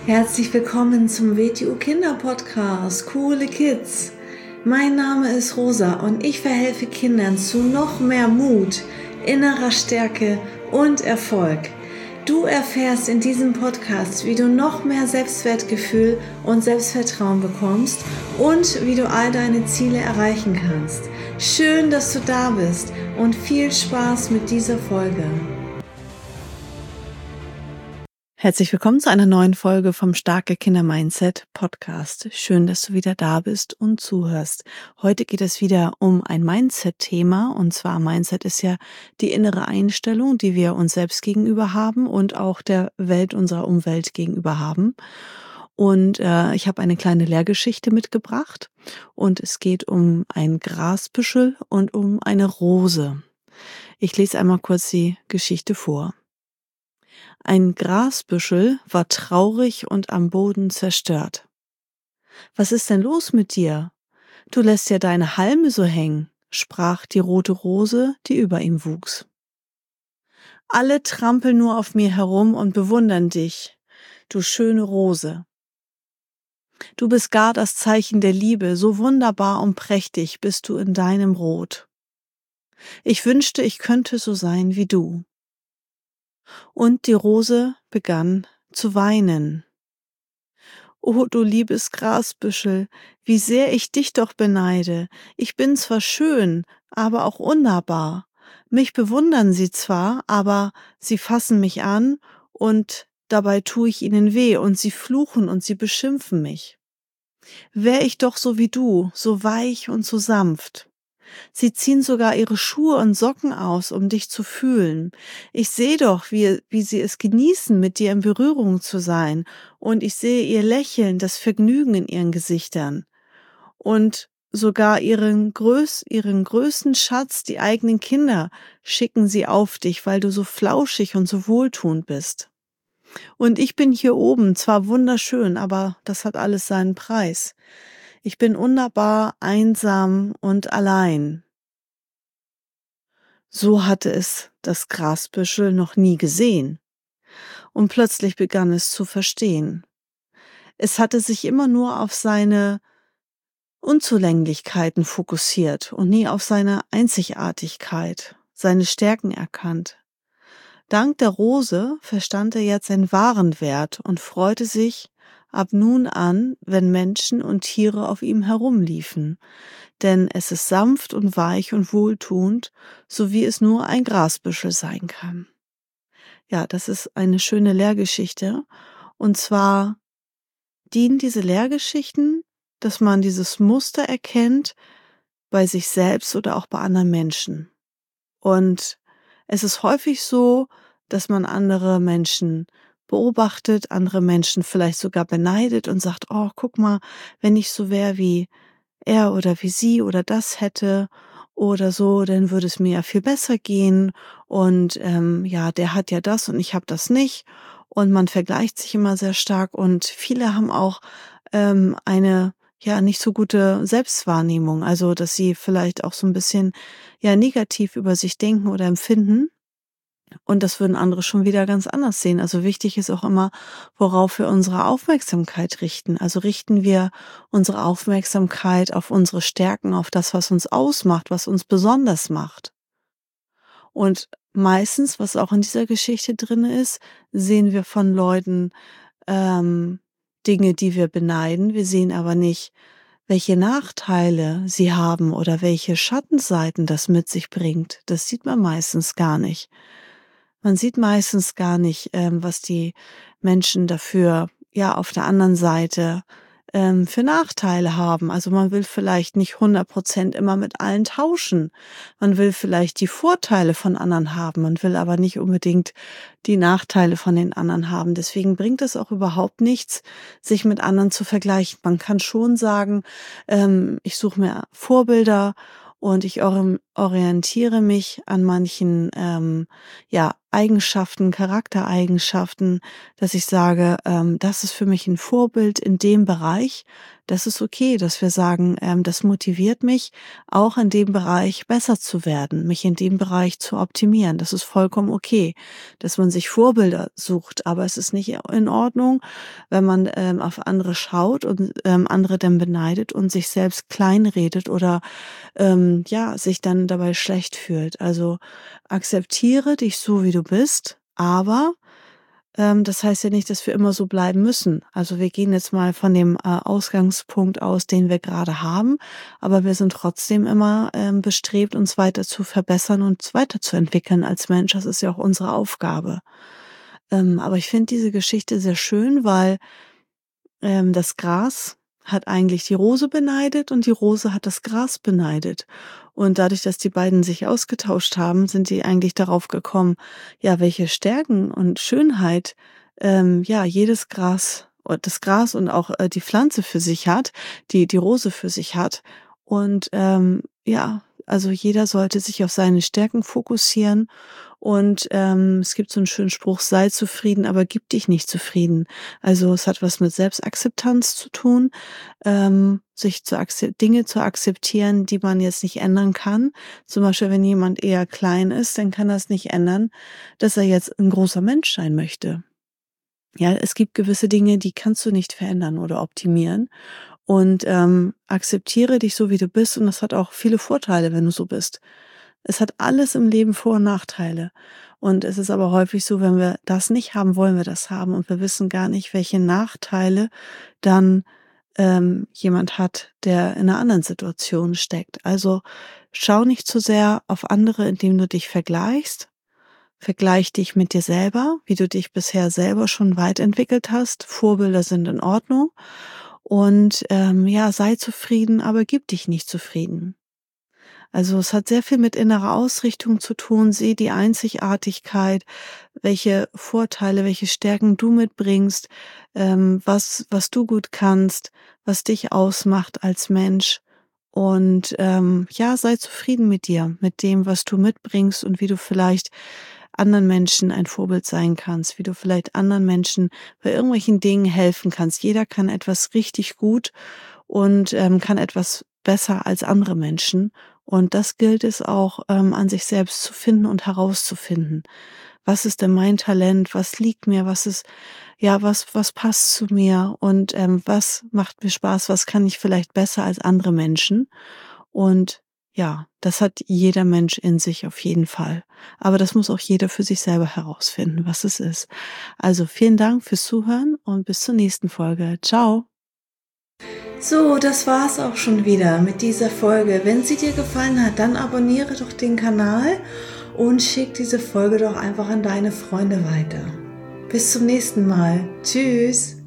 Herzlich willkommen zum WTU Kinder Podcast, Coole Kids. Mein Name ist Rosa und ich verhelfe Kindern zu noch mehr Mut, innerer Stärke und Erfolg. Du erfährst in diesem Podcast, wie du noch mehr Selbstwertgefühl und Selbstvertrauen bekommst und wie du all deine Ziele erreichen kannst. Schön, dass du da bist und viel Spaß mit dieser Folge. Herzlich willkommen zu einer neuen Folge vom Starke Kinder Mindset Podcast. Schön, dass du wieder da bist und zuhörst. Heute geht es wieder um ein Mindset-Thema, und zwar Mindset ist ja die innere Einstellung, die wir uns selbst gegenüber haben und auch der Welt, unserer Umwelt gegenüber haben. Und ich habe eine kleine Lehrgeschichte mitgebracht und es geht um ein Grasbüschel und um eine Rose. Ich lese einmal kurz die Geschichte vor. Ein Grasbüschel war traurig und am Boden zerstört. »Was ist denn los mit dir? Du lässt ja deine Halme so hängen«, sprach die rote Rose, die über ihm wuchs. »Alle trampeln nur auf mir herum und bewundern dich, du schöne Rose. Du bist gar das Zeichen der Liebe, so wunderbar und prächtig bist du in deinem Rot. Ich wünschte, ich könnte so sein wie du.« Und die Rose begann zu weinen. »Oh, du liebes Grasbüschel, wie sehr ich dich doch beneide. Ich bin zwar schön, aber auch unnahbar. Mich bewundern sie zwar, aber sie fassen mich an und dabei tue ich ihnen weh und sie fluchen und sie beschimpfen mich. Wär ich doch so wie du, so weich und so sanft. Sie ziehen sogar ihre Schuhe und Socken aus, um dich zu fühlen. Ich sehe doch, wie sie es genießen, mit dir in Berührung zu sein. Und ich sehe ihr Lächeln, das Vergnügen in ihren Gesichtern. Und sogar ihren größten Schatz, die eigenen Kinder, schicken sie auf dich, weil du so flauschig und so wohltuend bist. Und ich bin hier oben, zwar wunderschön, aber das hat alles seinen Preis. Ich bin unnahbar, einsam und allein.« So hatte es das Grasbüschel noch nie gesehen. Und plötzlich begann es zu verstehen. Es hatte sich immer nur auf seine Unzulänglichkeiten fokussiert und nie auf seine Einzigartigkeit, seine Stärken erkannt. Dank der Rose verstand er jetzt seinen wahren Wert und freute sich ab nun an, wenn Menschen und Tiere auf ihm herumliefen, denn es ist sanft und weich und wohltuend, so wie es nur ein Grasbüschel sein kann. Ja, das ist eine schöne Lehrgeschichte, und zwar dienen diese Lehrgeschichten, dass man dieses Muster erkennt bei sich selbst oder auch bei anderen Menschen. Und es ist häufig so, dass man andere Menschen beobachtet, andere Menschen vielleicht sogar beneidet und sagt, oh, guck mal, wenn ich so wäre wie er oder wie sie oder das hätte oder so, dann würde es mir ja viel besser gehen und ja, der hat ja das und ich habe das nicht, und man vergleicht sich immer sehr stark und viele haben auch eine ja nicht so gute Selbstwahrnehmung, also dass sie vielleicht auch so ein bisschen ja negativ über sich denken oder empfinden. Und das würden andere schon wieder ganz anders sehen. Also wichtig ist auch immer, worauf wir unsere Aufmerksamkeit richten. Also richten wir unsere Aufmerksamkeit auf unsere Stärken, auf das, was uns ausmacht, was uns besonders macht. Und meistens, was auch in dieser Geschichte drin ist, sehen wir von Leuten Dinge, die wir beneiden. Wir sehen aber nicht, welche Nachteile sie haben oder welche Schattenseiten das mit sich bringt. Das sieht man meistens gar nicht. Man sieht meistens gar nicht, was die Menschen dafür, ja, auf der anderen Seite für Nachteile haben. Also man will vielleicht nicht 100% immer mit allen tauschen. Man will vielleicht die Vorteile von anderen haben. Man will aber nicht unbedingt die Nachteile von den anderen haben. Deswegen bringt es auch überhaupt nichts, sich mit anderen zu vergleichen. Man kann schon sagen, ich suche mir Vorbilder und ich orientiere mich an manchen, ja, Eigenschaften, Charaktereigenschaften, dass ich sage, das ist für mich ein Vorbild in dem Bereich. Das ist okay, dass wir sagen, das motiviert mich, auch in dem Bereich besser zu werden, mich in dem Bereich zu optimieren. Das ist vollkommen okay, dass man sich Vorbilder sucht. Aber es ist nicht in Ordnung, wenn man auf andere schaut und andere dann beneidet und sich selbst kleinredet oder sich dann dabei schlecht fühlt. Also akzeptiere dich so, wie du bist, aber das heißt ja nicht, dass wir immer so bleiben müssen. Also wir gehen jetzt mal von dem Ausgangspunkt aus, den wir gerade haben, aber wir sind trotzdem immer bestrebt, uns weiter zu verbessern und uns weiterzuentwickeln als Mensch. Das ist ja auch unsere Aufgabe. Aber ich finde diese Geschichte sehr schön, weil das Gras hat eigentlich die Rose beneidet und die Rose hat das Gras beneidet. Und dadurch, dass die beiden sich ausgetauscht haben, sind die eigentlich darauf gekommen, ja, welche Stärken und Schönheit jedes Gras, das Gras und auch die Pflanze für sich hat, die Rose für sich hat. Und also jeder sollte sich auf seine Stärken fokussieren. Und es gibt so einen schönen Spruch, sei zufrieden, aber gib dich nicht zufrieden. Also es hat was mit Selbstakzeptanz zu tun, Dinge zu akzeptieren, die man jetzt nicht ändern kann. Zum Beispiel, wenn jemand eher klein ist, dann kann das nicht ändern, dass er jetzt ein großer Mensch sein möchte. Ja, es gibt gewisse Dinge, die kannst du nicht verändern oder optimieren. Und akzeptiere dich so, wie du bist. Und das hat auch viele Vorteile, wenn du so bist. Es hat alles im Leben Vor- und Nachteile. Und es ist aber häufig so, wenn wir das nicht haben, wollen wir das haben. Und wir wissen gar nicht, welche Nachteile dann jemand hat, der in einer anderen Situation steckt. Also schau nicht zu sehr auf andere, indem du dich vergleichst. Vergleich dich mit dir selber, wie du dich bisher selber schon weit entwickelt hast. Vorbilder sind in Ordnung. Und sei zufrieden, aber gib dich nicht zufrieden. Also es hat sehr viel mit innerer Ausrichtung zu tun. Sieh die Einzigartigkeit, welche Vorteile, welche Stärken du mitbringst, was du gut kannst, was dich ausmacht als Mensch. Und sei zufrieden mit dir, mit dem, was du mitbringst und wie du vielleicht anderen Menschen ein Vorbild sein kannst, wie du vielleicht anderen Menschen bei irgendwelchen Dingen helfen kannst. Jeder kann etwas richtig gut und kann etwas besser als andere Menschen. Und das gilt es auch an sich selbst zu finden und herauszufinden. Was ist denn mein Talent? Was liegt mir? Was passt zu mir? Und was macht mir Spaß? Was kann ich vielleicht besser als andere Menschen? Und ja, das hat jeder Mensch in sich auf jeden Fall. Aber das muss auch jeder für sich selber herausfinden, was es ist. Also vielen Dank fürs Zuhören und bis zur nächsten Folge. Ciao! So, das war's auch schon wieder mit dieser Folge. Wenn sie dir gefallen hat, dann abonniere doch den Kanal und schick diese Folge doch einfach an deine Freunde weiter. Bis zum nächsten Mal. Tschüss!